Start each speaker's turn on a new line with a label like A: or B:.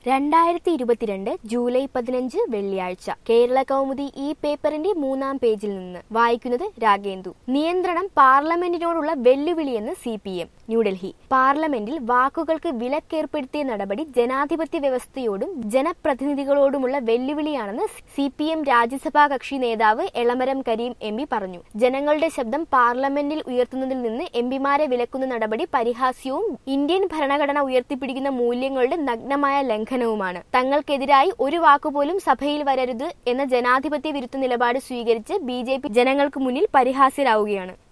A: 2022 July 15 വെള്ളിയാഴ്ച കേരള കൗമുദി ഈ പേപ്പറിന്റെ 3-ാം പേജിൽ നിന്ന് വായിക്കുന്നത് രാഗേന്ദു. നിയന്ത്രണം പാർലമെന്റിനോടുള്ള വെല്ലുവിളിയെന്ന് CPM. ന്യൂഡൽഹി. പാർലമെന്റിൽ വാക്കുകൾക്ക് വിലക്കേർപ്പെടുത്തിയ നടപടി ജനാധിപത്യ വ്യവസ്ഥയോടും ജനപ്രതിനിധികളോടുമുള്ള വെല്ലുവിളിയാണെന്ന് CPM രാജ്യസഭാ കക്ഷി നേതാവ് എളമരം കരീം MP പറഞ്ഞു. ജനങ്ങളുടെ ശബ്ദം പാർലമെന്റിൽ ഉയർത്തുന്നതിൽ നിന്ന് എംപിമാരെ വിലക്കുന്ന നടപടി പരിഹാസ്യവും ഇന്ത്യൻ ഭരണഘടന ഉയർത്തിപ്പിടിക്കുന്ന മൂല്യങ്ങളുടെ നഗ്നമായ ലംഘനവുമാണ്. തങ്ങൾക്കെതിരായി ഒരു വാക്കുപോലും സഭയിൽ വരരുത് എന്ന ജനാധിപത്യ വിരുദ്ധ നിലപാട് സ്വീകരിച്ച് BJP ജനങ്ങൾക്ക് മുന്നിൽ പരിഹാസ്യരാവുകയാണ്.